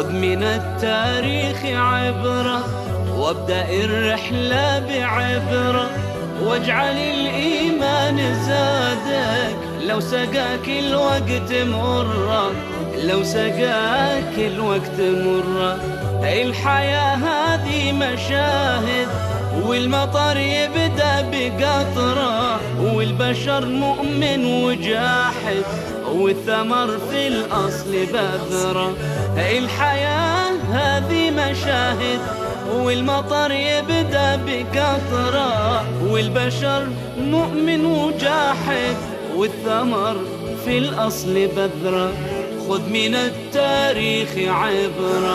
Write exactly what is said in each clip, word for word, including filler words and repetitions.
خذ من التاريخ عبرة وابدأ الرحلة بعبرة، واجعل الإيمان زادك لو سقاك الوقت مرة، لو سقاك الوقت مرة. الحياة هذه مشاهد والمطر يبدأ بقطرة، والبشر مؤمن وجاحد والثمر في الأصل بذرة. الحياة هذه مشاهد والمطر يبدأ بقطرة، والبشر مؤمن وجاحد والثمر في الأصل بذرة. خذ من التاريخ عبرة.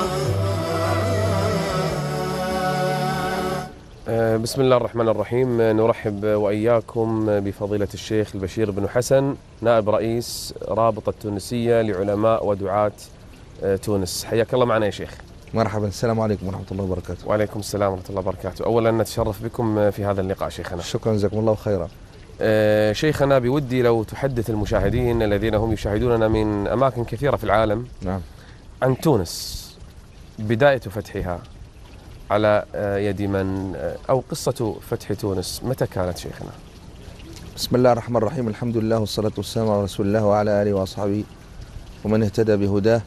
بسم الله الرحمن الرحيم. نرحب وإياكم بفضيلة الشيخ البشير بن حسن، نائب رئيس رابطة تونسية لعلماء ودعاة تونس. حياك الله معنا يا شيخ. مرحبا، السلام عليكم ورحمة الله وبركاته. وعليكم السلام ورحمة الله وبركاته. أولا نتشرف بكم في هذا اللقاء شيخنا. شكرا، جزاكم الله خيرا. أه شيخنا، بودي لو تحدث المشاهدين الذين هم يشاهدوننا من أماكن كثيرة في العالم نعم عن تونس، بداية فتحها على يد من، أو قصة فتح تونس متى كانت شيخنا؟ بسم الله الرحمن الرحيم، الحمد لله والصلاة والسلام على رسول الله وعلى آله وأصحابه ومن اهتدى بهداه.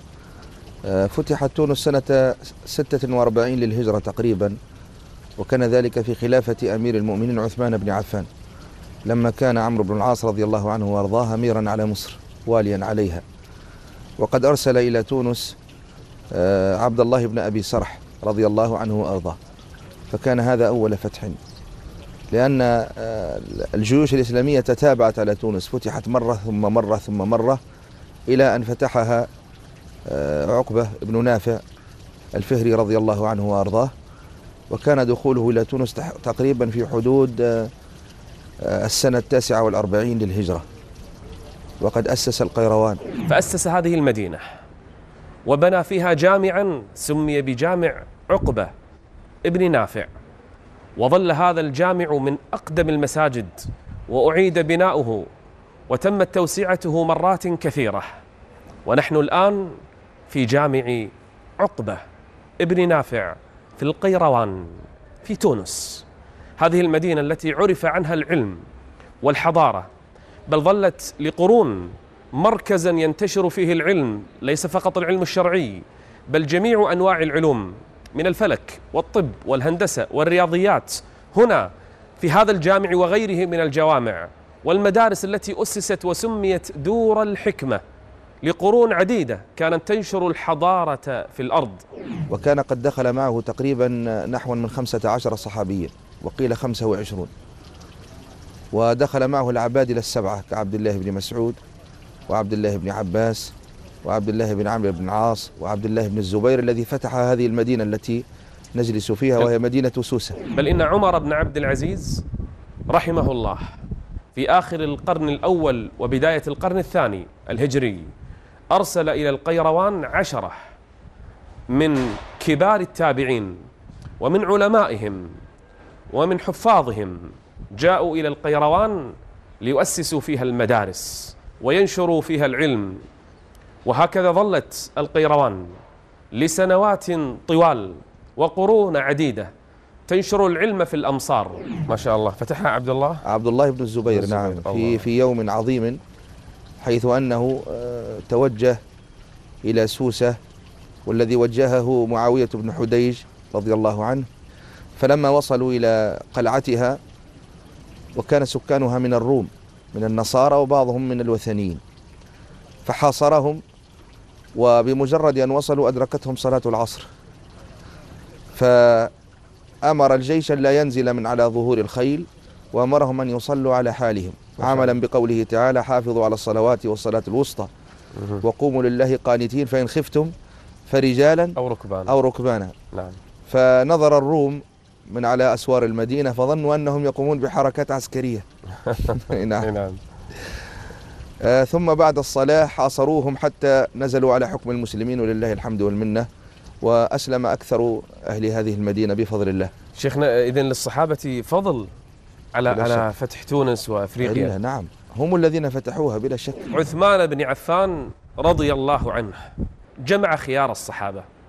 فتحت تونس سنة ستة وأربعين للهجرة تقريبا، وكان ذلك في خلافة أمير المؤمنين عثمان بن عفان، لما كان عمرو بن العاص رضي الله عنه وأرضاه أميرا على مصر واليا عليها، وقد أرسل إلى تونس عبد الله بن أبي سرح رضي الله عنه وأرضاه، فكان هذا أول فتح، لأن الجيوش الإسلامية تتابعت على تونس، فتحت مرة ثم مرة ثم مرة إلى أن فتحها عقبة بن نافع الفهري رضي الله عنه وأرضاه، وكان دخوله إلى تونس تقريبا في حدود السنة التاسعة والأربعين للهجرة، وقد أسس القيروان. فأسس هذه المدينة وبنى فيها جامعا سمي بجامع عقبة ابن نافع، وظل هذا الجامع من أقدم المساجد، وأعيد بناؤه وتمت توسعته مرات كثيرة، ونحن الآن في جامع عقبة ابن نافع في القيروان في تونس، هذه المدينة التي عرف عنها العلم والحضارة، بل ظلت لقرون مركزا ينتشر فيه العلم، ليس فقط العلم الشرعي بل جميع أنواع العلوم من الفلك والطب والهندسة والرياضيات، هنا في هذا الجامع وغيره من الجوامع والمدارس التي أسست وسميت دور الحكمة لقرون عديدة كانت تنشر الحضارة في الأرض. وكان قد دخل معه تقريبا نحو من خمسة عشر صحابيا، وقيل خمسة وعشرون، ودخل معه العبادلة السبعة كعبد الله بن مسعود وعبد الله بن عباس وعبد الله بن عمرو بن العاص وعبد الله بن الزبير الذي فتح هذه المدينة التي نجلس فيها، وهي مدينة سوسة. بل إن عمر بن عبد العزيز رحمه الله في آخر القرن الأول وبداية القرن الثاني الهجري أرسل إلى القيروان عشرة من كبار التابعين ومن علمائهم ومن حفاظهم، جاءوا إلى القيروان ليؤسسوا فيها المدارس وينشروا فيها العلم، وهكذا ظلت القيروان لسنوات طوال وقرون عديدة تنشر العلم في الأمصار. ما شاء الله. فتحها عبد الله عبد الله بن الزبير، نعم، في في يوم عظيم، حيث أنه توجه إلى سوسة، والذي وجهه معاوية بن حديج رضي الله عنه، فلما وصلوا إلى قلعتها، وكان سكانها من الروم من النصارى وبعضهم من الوثنيين، فحاصرهم، وبمجرد أن وصلوا أدركتهم صلاة العصر، فأمر الجيش لا ينزل من على ظهور الخيل، وأمرهم أن يصلوا على حالهم، عملا بقوله تعالى: حافظوا على الصلوات والصلاة الوسطى وقوموا لله قانتين فإن خفتم فرجالا أو ركبانا أو ركبانا. نعم. فنظر الروم من على أسوار المدينة فظنوا أنهم يقومون بحركات عسكرية. نعم. نعم. آه ثم بعد الصلاة حاصروهم حتى نزلوا على حكم المسلمين، ولله الحمد والمنة، وأسلم أكثر أهل هذه المدينة بفضل الله. شيخنا، إذن للصحابة فضل على على فتح تونس وأفريقيا. نعم، هم الذين فتحوها بلا شك. عثمان بن عفان رضي الله عنه جمع خيار الصحابة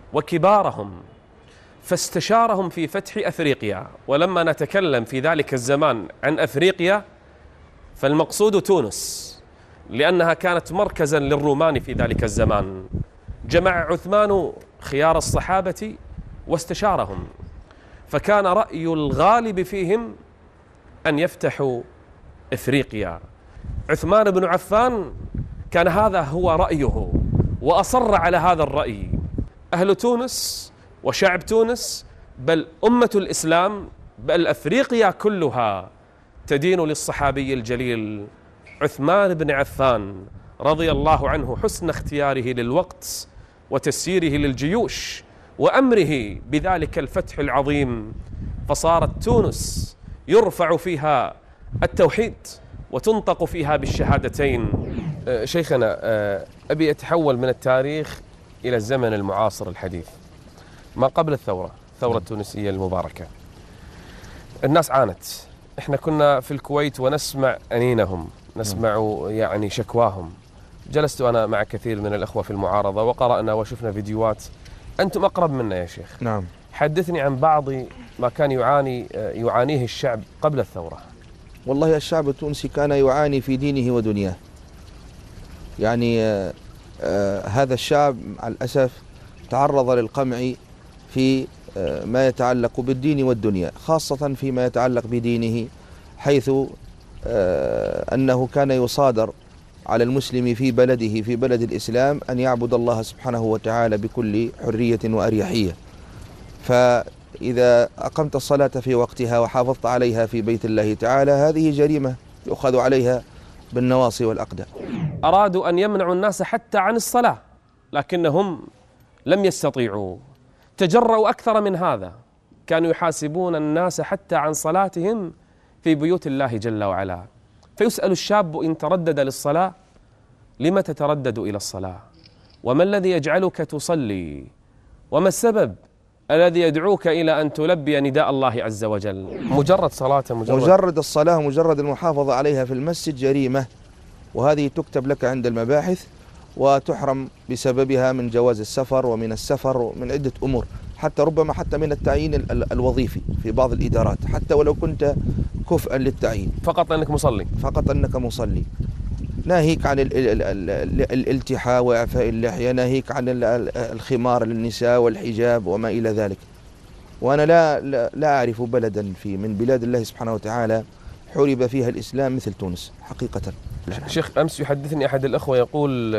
وكبارهم، فاستشارهم في فتح أفريقيا. ولما نتكلم في ذلك الزمان عن أفريقيا فالمقصود تونس، لأنها كانت مركزا للرومان في ذلك الزمان. جمع عثمان خيار الصحابة واستشارهم، فكان رأي الغالب فيهم أن يفتحوا إفريقيا. عثمان بن عفان كان هذا هو رأيه وأصر على هذا الرأي. أهل تونس وشعب تونس بل أمة الإسلام بل أفريقيا كلها تدين للصحابي الجليل عثمان بن عفان رضي الله عنه حسن اختياره للوقت وتسييره للجيوش وأمره بذلك الفتح العظيم، فصارت تونس يرفع فيها التوحيد وتنطق فيها بالشهادتين. شيخنا، أبي أتحول من التاريخ إلى الزمن المعاصر الحديث، ما قبل الثورة، الثورة التونسية المباركة. الناس عانت، إحنا كنا في الكويت ونسمع أنينهم، نسمع يعني شكواهم. جلست أنا مع كثير من الأخوة في المعارضة وقرأنا وشفنا فيديوهات. أنتم أقرب منا يا شيخ، نعم. حدثني عن بعض ما كان يعاني يعانيه الشعب قبل الثورة. والله الشعب التونسي كان يعاني في دينه ودنياه. يعني آه آه هذا الشعب مع الأسف تعرض للقمع في آه ما يتعلق بالدين والدنيا، خاصة فيما يتعلق بدينه، حيث آه أنه كان يصادر على المسلم في بلده في بلد الإسلام أن يعبد الله سبحانه وتعالى بكل حرية وأريحية. فإذا أقمت الصلاة في وقتها وحافظت عليها في بيت الله تعالى هذه جريمة يؤخذ عليها بالنواصي والأقدام. أرادوا أن يمنعوا الناس حتى عن الصلاة لكنهم لم يستطيعوا، تجرؤوا أكثر من هذا، كانوا يحاسبون الناس حتى عن صلاتهم في بيوت الله جل وعلا. فيسأل الشاب إن تردد للصلاة: لم تتردد إلى الصلاة؟ وما الذي يجعلك تصلي؟ وما السبب الذي يدعوك إلى أن تلبي نداء الله عز وجل؟ مجرد صلاة، مجرد, مجرد الصلاة، مجرد المحافظة عليها في المسجد جريمة، وهذه تكتب لك عند المباحث وتحرم بسببها من جواز السفر ومن السفر ومن عدة أمور، حتى ربما حتى من التعيين الوظيفي في بعض الإدارات، حتى ولو كنت كفءا للتعيين، فقط أنك مصلي، فقط أنك مصلي. ناهيك عن الالتحاء وإعفاء اللحية، ناهيك عن الخمار للنساء والحجاب وما إلى ذلك. وأنا لا لا أعرف بلدا في من بلاد الله سبحانه وتعالى حرب فيها الإسلام مثل تونس حقيقة. شيخ، أمس يحدثني أحد الأخوة يقول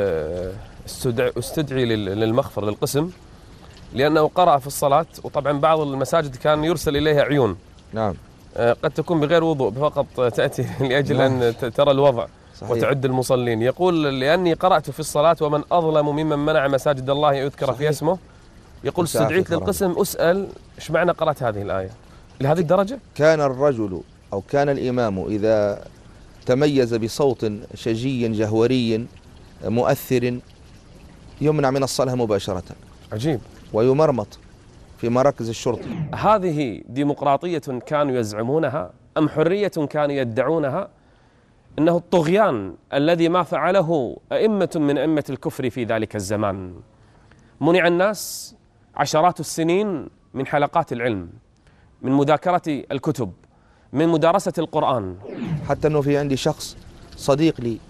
استدعي للمخفر للقسم لأنه قرأ في الصلاة، وطبعا بعض المساجد كان يرسل إليها عيون، نعم، قد تكون بغير وضوء فقط تأتي لأجل نعم. أن ترى الوضع صحيح. وتعد المصلين. يقول لأني قرأت في الصلاة ومن أظلم ممن منع مساجد الله يذكر في اسمه. يقول استدعيت للقسم أسأل إيش معنى قرأت هذه الآية لهذه الدرجة؟ كان الرجل أو كان الإمام إذا تميز بصوت شجي جهوري مؤثر يمنع من الصلاة مباشرة. عجيب. ويمرمط في مراكز الشرطة. هذه ديمقراطية كانوا يزعمونها أم حرية كانوا يدعونها؟ إنه الطغيان الذي ما فعله أئمة من أئمة الكفر في ذلك الزمان. منع الناس عشرات السنين من حلقات العلم، من مذاكرة الكتب، من مدارسة القرآن. حتى أنه في عندي شخص صديق لي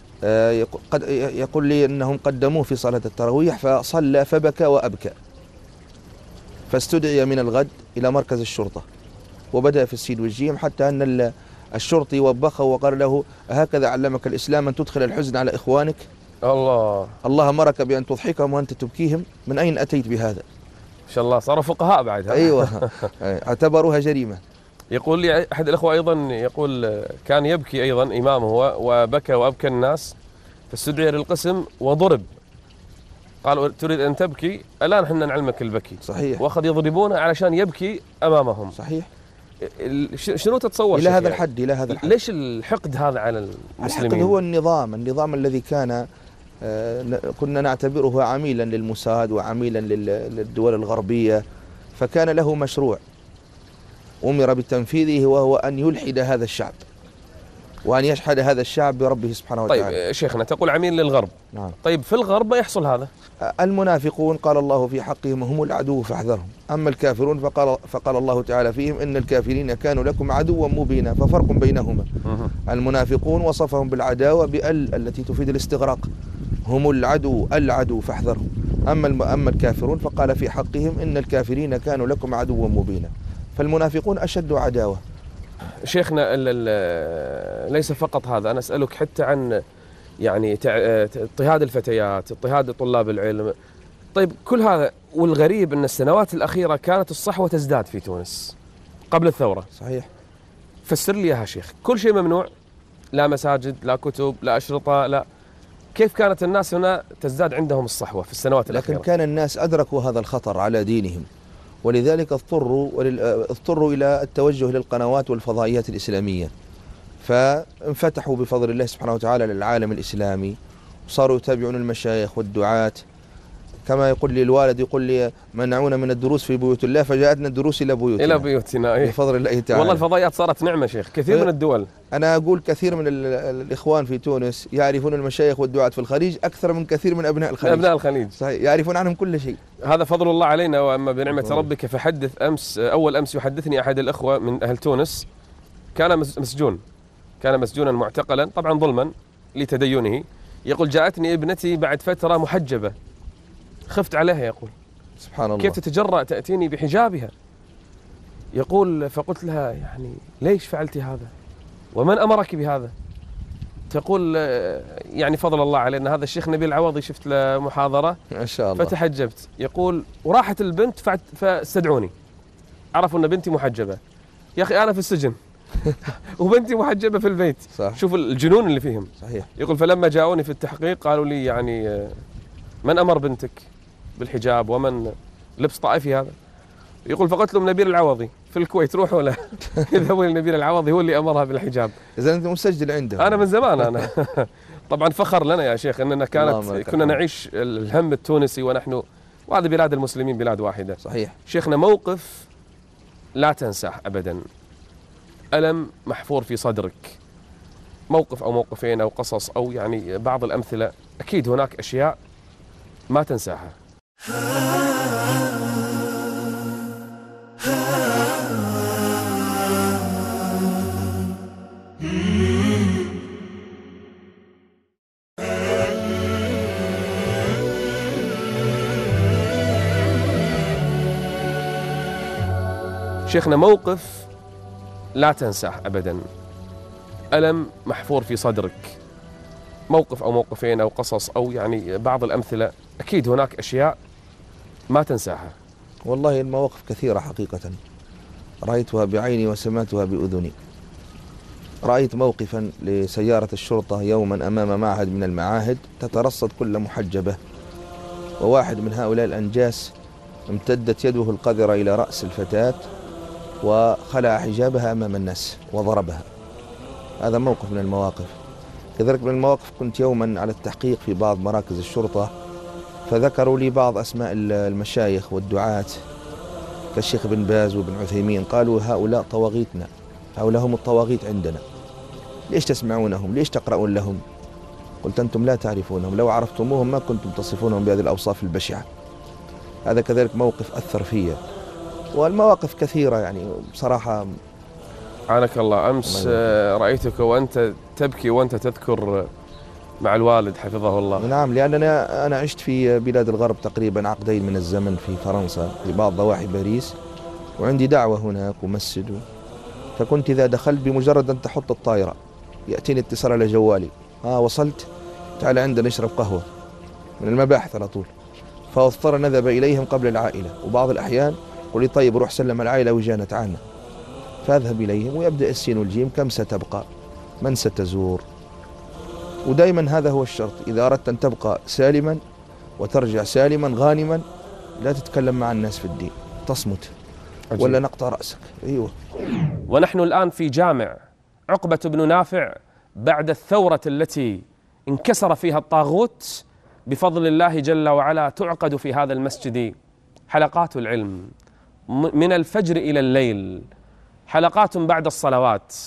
يقول لي أنهم قدموه في صلاة التراويح فصلى فبكى وأبكى، فاستدعي من الغد إلى مركز الشرطة وبدأ في السين والجيم، حتى أن الشرطي وبخه وقال له: هكذا علمك الإسلام أن تدخل الحزن على إخوانك؟ الله الله أمرك بأن تضحكهم وأنت تبكيهم، من أين أتيت بهذا؟ إن شاء الله صاروا فقهاء بعد. أيوة، اعتبروها جريمة. يقول لي أحد الأخوة أيضا، يقول كان يبكي أيضا إمامه وبكى وأبكى الناس، فاستدعي للقسم وضرب، قالوا: تريد أن تبكي؟ الآن حنا نعلمك البكي. صحيح. وأخذ يضربونه علشان يبكي أمامهم. صحيح. شنو تتصور إلى هذا الحد؟ إلى هذا الحد. ليش الحقد هذا على المسلمين؟ الحقد هو النظام، النظام الذي كان كنا نعتبره عميلا للموساد وعميلا للدول الغربية، فكان له مشروع أمر بتنفيذه وهو أن يلحد هذا الشعب. وأن يشهد هذا الشعب بربه سبحانه وتعالى. طيب شيخنا تقول عميل للغرب. نعم. طيب في الغرب ما يحصل هذا؟ المنافقون قال الله في حقهم هم العدو فاحذرهم، أما الكافرون فقال, فقال الله تعالى فيهم إن الكافرين كانوا لكم عدوا مبينا، ففرق بينهما. المنافقون وصفهم بالعداوة بأل التي تفيد الاستغراق، هم العدو العدو فاحذرهم. أما أما الكافرون فقال في حقهم إن الكافرين كانوا لكم عدوا مبينا، فالمنافقون أشد عداوة. شيخنا ليس فقط هذا، أنا أسألك حتى عن يعني اضطهاد الفتيات، اضطهاد طلاب العلم. طيب كل هذا، والغريب أن السنوات الأخيرة كانت الصحوة تزداد في تونس قبل الثورة. صحيح. فسر لي يا شيخ، كل شيء ممنوع، لا مساجد لا كتب لا أشرطة لا، كيف كانت الناس هنا تزداد عندهم الصحوة في السنوات الأخيرة؟ لكن كان الناس أدركوا هذا الخطر على دينهم، ولذلك اضطروا اضطروا إلى التوجه للقنوات والفضائيات الإسلامية، فانفتحوا بفضل الله سبحانه وتعالى للعالم الإسلامي، وصاروا يتابعون المشايخ والدعاة. كما يقول لي الوالد، يقول لي منعونا من الدروس في بيوت الله فجاءتنا الدروس إلى بيوتنا إلى بيوتنا إيه؟ بفضل الله تعالى. والله الفضائيات صارت نعمة شيخ، كثير من الدول. أنا أقول كثير من الإخوان في تونس يعرفون المشايخ والدعاة في الخليج أكثر من كثير من أبناء الخليج. أبناء الخليج صحيح، يعرفون عنهم كل شيء. هذا فضل الله علينا، وأما بنعمة ربك فحدث. أمس أول أمس يحدثني أحد الأخوة من أهل تونس، كان مسجون، كان مسجونا معتقلا طبعا ظلما لتدينه. يقول جاءتني ابنتي بعد فترة محجبة، خفت عليها. يقول سبحان الله، كيف تتجرأ تأتيني بحجابها؟ يقول فقلت لها يعني ليش فعلتي هذا ومن أمرك بهذا؟ تقول يعني فضل الله علينا، هذا الشيخ نبيل العوضي شفت له محاضرة ما شاء الله فتحجبت. يقول وراحت البنت فاستدعوني، عرفوا أن بنتي محجبة. يا أخي أنا في السجن وبنتي محجبة في البيت. صح. شوف الجنون اللي فيهم. صحيح. يقول فلما جاءوني في التحقيق قالوا لي يعني من أمر بنتك بالحجاب ومن لبس طائفي هذا؟ يقول فقلت لهم نبيل العوضي في الكويت، روحوا له اذهبوا لنبيل العوضي هو اللي أمرها بالحجاب. إذا أنت مسجل عنده. أنا من زمان أنا طبعا فخر لنا يا شيخ أننا كانت كنا نعيش الهم التونسي ونحن، وهذه بلاد المسلمين بلاد واحدة. صحيح. شيخنا موقف لا تنساه أبدا، ألم محفور في صدرك، موقف أو موقفين أو قصص أو يعني بعض الأمثلة، أكيد هناك أشياء ما تنساها. شيخنا موقف لا تنساه أبدا، ألم محفور في صدرك، موقف أو موقفين أو قصص أو يعني بعض الأمثلة، أكيد هناك أشياء ما تنساها. والله المواقف كثيرة حقيقة، رأيتها بعيني وسمعتها بأذني. رأيت موقفا لسيارة الشرطة يوما أمام معهد من المعاهد تترصد كل محجبة، وواحد من هؤلاء الأنجاس امتدت يده القذرة إلى رأس الفتاة وخلع حجابها أمام الناس وضربها. هذا موقف من المواقف. كذلك من المواقف كنت يوما على التحقيق في بعض مراكز الشرطة، فذكروا لي بعض أسماء المشايخ والدعاة كالشيخ بن باز وابن عثيمين، قالوا هؤلاء طواغيتنا، هؤلاء هم الطواغيت عندنا، ليش تسمعونهم؟ ليش تقرؤون لهم؟ قلت أنتم لا تعرفونهم، لو عرفتموهم ما كنتم تصفونهم بهذه الأوصاف البشعة. هذا كذلك موقف أثر فيا، والمواقف كثيرة يعني بصراحة. عانك الله. أمس رأيتك وأنت تبكي وأنت تذكر مع الوالد حفظه الله. نعم، لأنني أنا عشت في بلاد الغرب تقريبا عقدين من الزمن في فرنسا في بعض ضواحي باريس، وعندي دعوة هناك ومسجد، فكنت إذا دخلت بمجرد أن تحط الطائرة يأتيني اتصال على جوالي، ها وصلت، تعال عندنا نشرب قهوة، من المباحث على طول، فاضطر نذهب إليهم قبل العائلة. وبعض الأحيان يقول لي طيب روح سلم العائلة وجانا تعالنا، فأذهب إليهم ويبدأ السين والجيم، كم ستبقى، من ستزور. ودائما هذا هو الشرط، إذا أردت أن تبقى سالما وترجع سالما غانما لا تتكلم مع الناس في الدين، تصمت عجيب. ولا نقطع رأسك. أيوة. ونحن الآن في جامع عقبة بن نافع بعد الثورة التي انكسر فيها الطاغوت، بفضل الله جل وعلا تعقد في هذا المسجد حلقات العلم من الفجر إلى الليل، حلقات بعد الصلوات،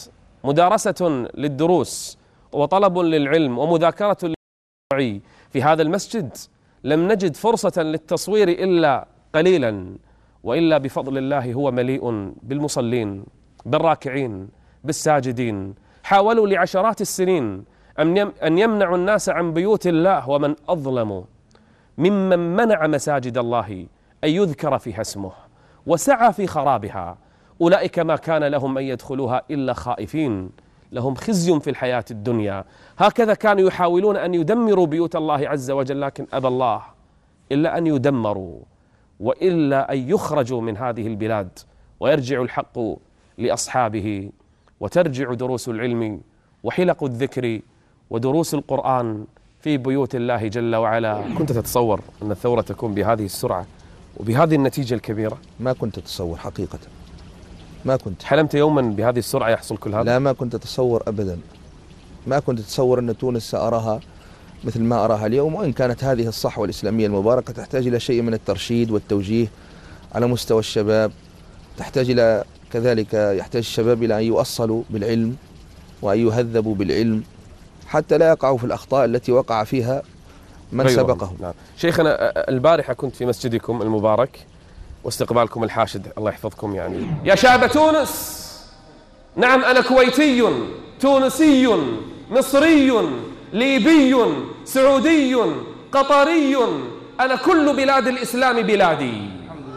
مدارسة للدروس وطلب للعلم ومذاكرة للوعي في هذا المسجد، لم نجد فرصة للتصوير إلا قليلا، وإلا بفضل الله هو مليء بالمصلين بالراكعين بالساجدين. حاولوا لعشرات السنين أن يمنعوا الناس عن بيوت الله، ومن أظلم ممن منع مساجد الله أن يذكر فيها اسمه وسعى في خرابها. أولئك ما كان لهم أن يدخلوها إلا خائفين، لهم خزي في الحياة الدنيا. هكذا كانوا يحاولون أن يدمروا بيوت الله عز وجل، لكن أبى الله إلا أن يدمروا وإلا أن يخرجوا من هذه البلاد ويرجع الحق لأصحابه، وترجع دروس العلم وحلق الذكر ودروس القرآن في بيوت الله جل وعلا. كنت تتصور أن الثورة تكون بهذه السرعة وبهذه النتيجة الكبيرة؟ ما كنت أتصور حقيقة، ما كنت. حلمت يوما بهذه السرعة يحصل كل هذا؟ لا، ما كنت أتصور أبدا. ما كنت أتصور أن تونس سأراها مثل ما أراها اليوم، وإن كانت هذه الصحوة الإسلامية المباركة تحتاج إلى شيء من الترشيد والتوجيه على مستوى الشباب، تحتاج إلى كذلك يحتاج الشباب إلى أن يؤصلوا بالعلم وأن يهذبوا بالعلم حتى لا يقعوا في الأخطاء التي وقع فيها من سبقهم. نعم. شيخنا، البارحة كنت في مسجدكم المبارك واستقبالكم الحاشد الله يحفظكم. يعني يا شعب تونس، نعم أنا كويتي تونسي مصري ليبي سعودي قطري، أنا كل بلاد الإسلام بلادي.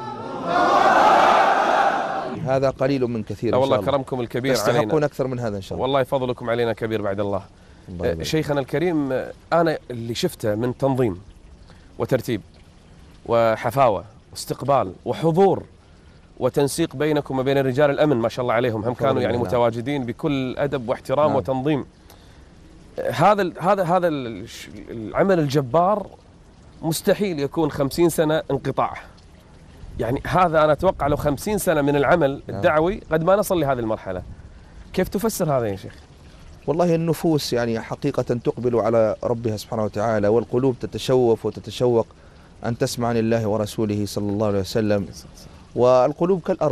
هذا قليل من كثير. والله كرمكم الكبير علينا، تستحقون أكثر من هذا إن شاء الله. والله فضلكم علينا كبير بعد الله. شيخنا الكريم، أنا اللي شفته من تنظيم وترتيب وحفاوة واستقبال وحضور وتنسيق بينكم وبين رجال الأمن ما شاء الله عليهم، هم كانوا يعني متواجدين بكل أدب واحترام نعم. وتنظيم. هذا هذا هذا العمل الجبار مستحيل يكون خمسين سنة انقطاع. يعني هذا أنا أتوقع لو خمسين سنة من العمل الدعوي قد ما نصل لهذه المرحلة. كيف تفسر هذا يا شيخ؟ والله النفوس يعني حقيقة تقبل على ربها سبحانه وتعالى، والقلوب تتشوف وتتشوق أن تسمع عن الله ورسوله صلى الله عليه وسلم. والقلوب كالأرض،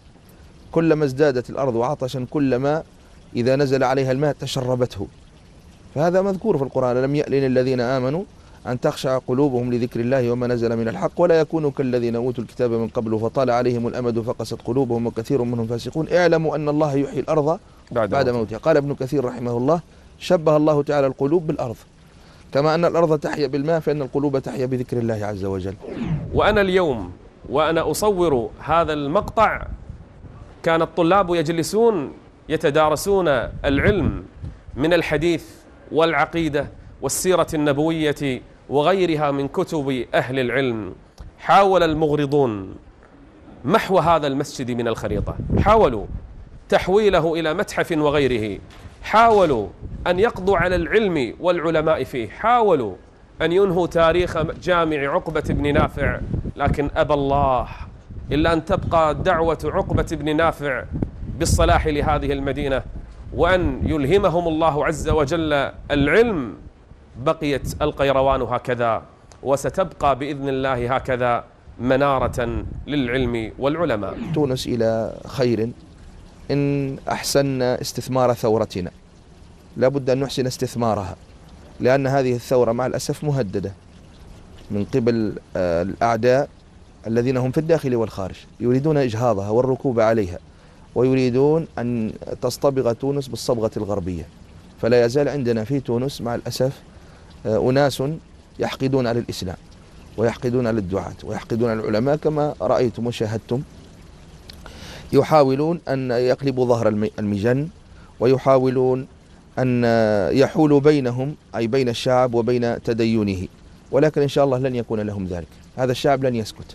كلما ازدادت الأرض عطشا كلما إذا نزل عليها الماء تشربته. فهذا مذكور في القرآن: لم يأن الذين آمنوا أن تخشع قلوبهم لذكر الله وما نزل من الحق ولا يكونوا كالذين أوتوا الكتاب من قبل فطال عليهم الأمد فقست قلوبهم وكثير منهم فاسقون. اعلموا أن الله يحيي الأرض بعد, بعد موتها. قال ابن كثير رحمه الله: شبه الله تعالى القلوب بالأرض، كما أن الأرض تحيا بالماء فإن القلوب تحيا بذكر الله عز وجل. وأنا اليوم وأنا أصور هذا المقطع كان الطلاب يجلسون يتدارسون العلم من الحديث والعقيدة والسيرة النبوية وغيرها من كتب أهل العلم. حاول المغرضون محو هذا المسجد من الخريطة، حاولوا تحويله إلى متحف وغيره، حاولوا أن يقضوا على العلم والعلماء فيه، حاولوا أن ينهوا تاريخ جامع عقبة بن نافع، لكن أبى الله إلا أن تبقى دعوة عقبة بن نافع بالصلاح لهذه المدينة وأن يلهمهم الله عز وجل العلم. بقيت القيروان هكذا، وستبقى بإذن الله هكذا منارة للعلم والعلماء. تونس إلى خير إن أحسننا استثمار ثورتنا، لا بد أن نحسن استثمارها، لأن هذه الثورة مع الأسف مهددة من قبل الأعداء الذين هم في الداخل والخارج، يريدون إجهاضها والركوب عليها، ويريدون أن تصطبغ تونس بالصبغة الغربية. فلا يزال عندنا في تونس مع الأسف أناس يحقدون على الإسلام ويحقدون على الدعاة ويحقدون على العلماء، كما رأيتم وشاهدتم، يحاولون أن يقلبوا ظهر المجن ويحاولون أن يحولوا بينهم أي بين الشعب وبين تدينه، ولكن إن شاء الله لن يكون لهم ذلك. هذا الشعب لن يسكت.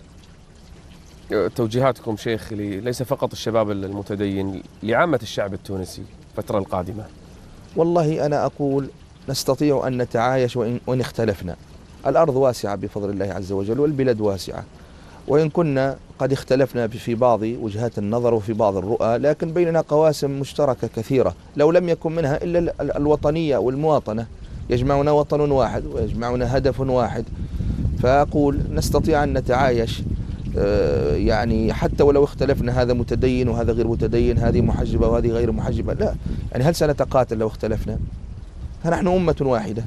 توجيهاتكم شيخ ليس فقط الشباب المتدين، لعامة الشعب التونسي الفترة القادمة؟ والله أنا أقول نستطيع أن نتعايش وإن, وإن اختلفنا. الأرض واسعة بفضل الله عز وجل والبلاد واسعة، وإن كنا قد اختلفنا في بعض وجهات النظر وفي بعض الرؤى، لكن بيننا قواسم مشتركة كثيرة لو لم يكن منها إلا الوطنية والمواطنة. يجمعنا وطن واحد ويجمعنا هدف واحد. فأقول نستطيع أن نتعايش يعني حتى ولو اختلفنا، هذا متدين وهذا غير متدين، هذه محجبة وهذه غير محجبة، لا، يعني هل سنتقاتل لو اختلفنا؟ فنحن أمة واحدة.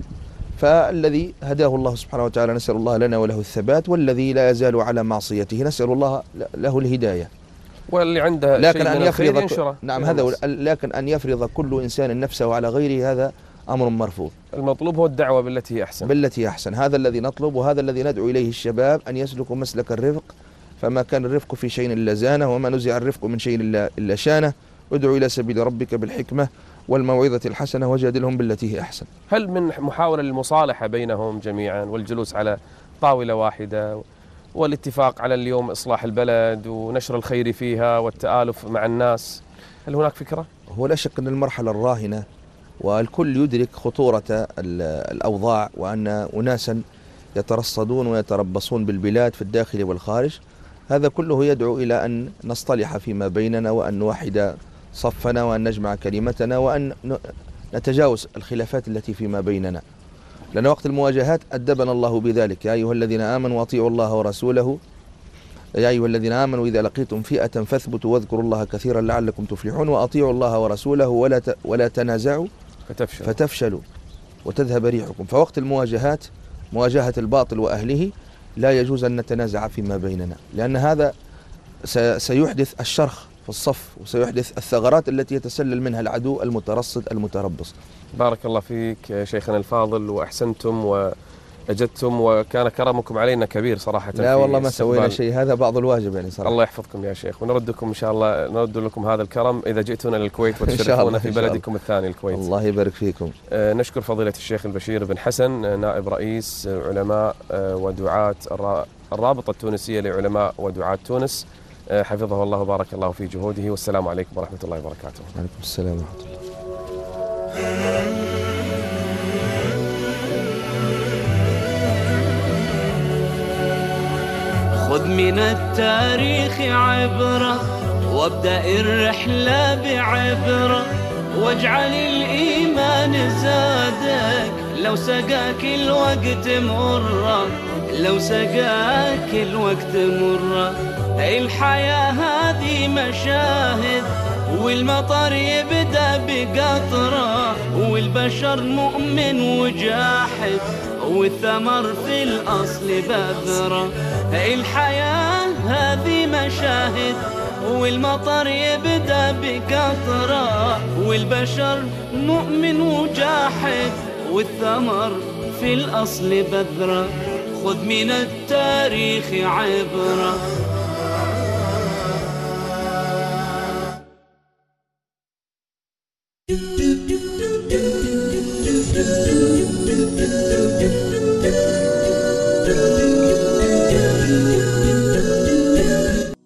فالذي هداه الله سبحانه وتعالى نسأل الله لنا وله الثبات، والذي لا يزال على معصيته نسأل الله له الهداية. واللي عنده لكن شيء أن من الخير يفرض ينشره. نعم هذا هو. لكن أن يفرض كل إنسان نفسه على غيره هذا أمر مرفوض. المطلوب هو الدعوة بالتي هي أحسن. بالتي هي أحسن، هذا الذي نطلب وهذا الذي ندعو إليه الشباب، أن يسلكوا مسلك الرفق، فما كان الرفق في شيء إلا زانه، وما نزع الرفق من شيء إلا إلا شانه. ادعو إلى سبيل ربك بالحكمة والموعظة الحسنة وجادلهم بالتي هي أحسن. هل من محاولة للمصالحة بينهم جميعا والجلوس على طاولة واحدة والاتفاق على اليوم إصلاح البلد ونشر الخير فيها والتآلف مع الناس، هل هناك فكرة؟ هو لا شك أن المرحلة الراهنة والكل يدرك خطورة الأوضاع، وأن أناسا يترصدون ويتربصون بالبلاد في الداخل والخارج، هذا كله يدعو إلى أن نصطلح فيما بيننا، وأن نوحد صفنا، وأن نجمع كلمتنا، وأن نتجاوز الخلافات التي فيما بيننا. لأن وقت المواجهات أدبنا الله بذلك: يا أيها الذين آمنوا أطيعوا الله ورسوله، يا أيها الذين آمنوا إذا لقيتم فئة فاثبتوا واذكروا الله كثيرا لعلكم تفلحون، وأطيعوا الله ورسوله ولا ولا تنازعوا فتفشل. فتفشلوا وتذهب ريحكم. فوقت المواجهات، مواجهة الباطل وأهله، لا يجوز أن نتنازع فيما بيننا، لأن هذا سيحدث الشرخ في الصف، وسيحدث الثغرات التي يتسلل منها العدو المترصد المتربص. بارك الله فيك شيخنا الفاضل، وأحسنتم وأجدتم، وكان كرمكم علينا كبير صراحة. لا والله ما سوينا شيء، هذا بعض الواجب يعني صراحة. الله يحفظكم يا شيخ، ونردكم إن شاء الله، نرد لكم هذا الكرم إذا جئتنا للكويت وتشرفونا في بلدكم الثاني الكويت. الله يبارك فيكم. آه نشكر فضيلة الشيخ البشير بن حسن، نائب رئيس علماء آه ودعاة الرابطة التونسية لعلماء ودعاة تونس، آه حفظه الله وبارك الله في جهوده، والسلام عليكم ورحمة الله وبركاته. وعليكم السلام ورحمة الله. خذ من التاريخ عبرة وابدأ الرحلة بعبرة، واجعل الإيمان زادك لو سقاك الوقت مرة، لو سقاك الوقت مرة. الحياة هذه مشاهد، والمطر يبدأ بقطرة، والبشر مؤمن وجاحد، والثمر في الأصل بذرة. الحياة هذه مشاهد، والمطر يبدأ بقطرة، والبشر مؤمن وجاحد، والثمر في الأصل بذرة. خذ من التاريخ عبرة.